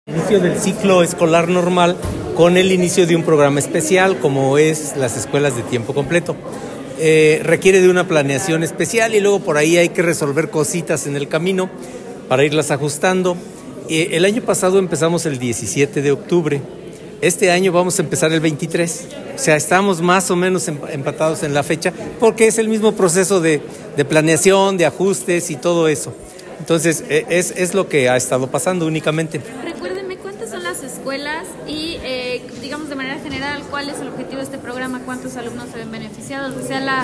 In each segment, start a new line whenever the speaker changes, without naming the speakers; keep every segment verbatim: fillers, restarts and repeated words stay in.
Inicio del ciclo escolar normal con el inicio de un programa especial como es las escuelas de tiempo completo. Eh, requiere de una planeación especial y luego por ahí hay que resolver cositas en el camino para irlas ajustando. Eh, el año pasado empezamos el diecisiete de octubre, este año vamos a empezar el veintitrés, o sea, estamos más o menos empatados en la fecha porque es el mismo proceso de, de planeación, de ajustes y todo eso. Entonces, es, es lo que ha estado pasando únicamente.
Recuérdenme, ¿cuántas son las escuelas? Y, eh, digamos, de manera general, ¿cuál es el objetivo de este programa? ¿Cuántos alumnos se ven beneficiados? O sea, la,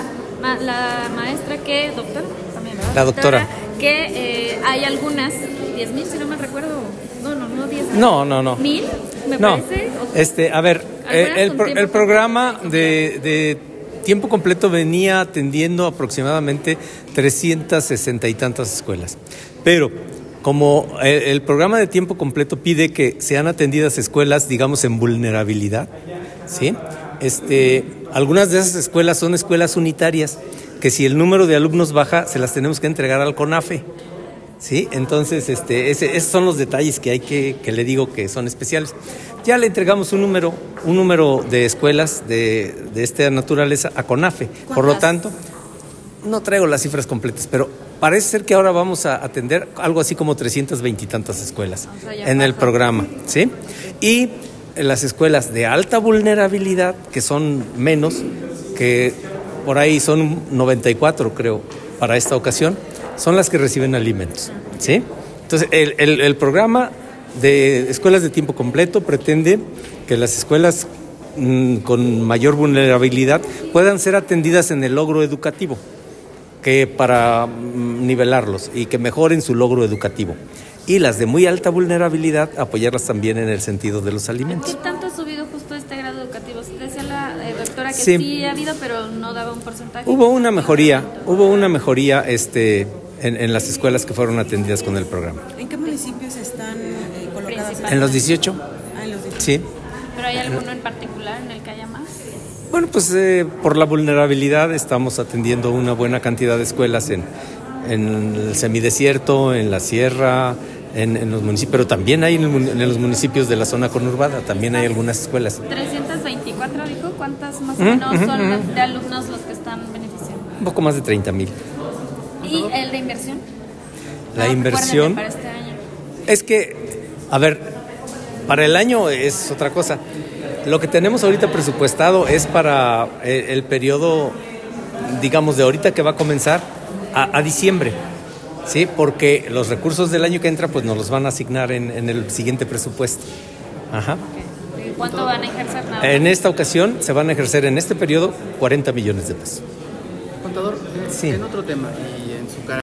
la maestra que, doctora, también, ¿verdad?
La doctora.
doctora que eh, hay algunas, diez mil, si no me recuerdo, no, no, no, diez mil.
No, no, no.
¿Mil? Me
no.
parece.
Este, a ver, eh, el, pro, el programa de... de tiempo completo venía atendiendo aproximadamente trescientas sesenta y tantas escuelas. Pero como el, el programa de tiempo completo pide que sean atendidas escuelas, digamos, en vulnerabilidad, ¿sí? Este, algunas de esas escuelas son escuelas unitarias, que si el número de alumnos baja, se las tenemos que entregar al CONAFE, ¿sí? Entonces, este, ese, esos son los detalles que hay que, que le digo que son especiales. Ya le entregamos un número, un número de escuelas de, de esta naturaleza a CONAFE. Por lo tanto, no traigo las cifras completas, pero parece ser que ahora vamos a atender algo así como trescientas veinte y tantas escuelas o sea, en el programa, ¿sí? Y las escuelas de alta vulnerabilidad, que son menos, que por ahí son noventa y cuatro, creo, para esta ocasión, son las que reciben alimentos, ¿sí? Entonces, el, el, el programa de escuelas de tiempo completo pretende que las escuelas mmm, con mayor vulnerabilidad puedan ser atendidas en el logro educativo, que para mmm, nivelarlos y que mejoren su logro educativo. Y las de muy alta vulnerabilidad, apoyarlas también en el sentido de los alimentos.
¿Qué tanto ha subido justo este grado educativo? Decía la eh, doctora que sí. sí ha habido, pero no daba un porcentaje.
Hubo una mejoría, hubo una mejoría este, en, en las escuelas que fueron atendidas con el programa.
¿En qué municipios están eh, colocadas?
En los dieciocho.
Ah, en los dieciocho.
Sí.
¿Pero hay alguno en particular en el que haya más?
Bueno, pues eh, por la vulnerabilidad estamos atendiendo una buena cantidad de escuelas en, en el semidesierto, en la sierra, en, en los municipios, pero también hay en, el, en los municipios de la zona conurbada, también hay algunas escuelas.
trescientas veinticuatro dijo, ¿cuántas más o menos uh-huh, son uh-huh. de alumnos los que están beneficiando?
Un poco más de treinta mil.
¿Y el de inversión?
La no, inversión
para este año.
Es que, a ver, para el año es otra cosa. Lo que tenemos ahorita presupuestado es para el, el periodo, digamos, de ahorita que va a comenzar a, a diciembre, ¿sí? Porque los recursos del año que entra pues nos los van a asignar en, en el siguiente presupuesto. Ajá.
Okay. ¿Cuánto van a ejercer? Nada?
En esta ocasión se van a ejercer en este periodo cuarenta millones de pesos.
Contador, eh, sí. En otro tema y en su cara.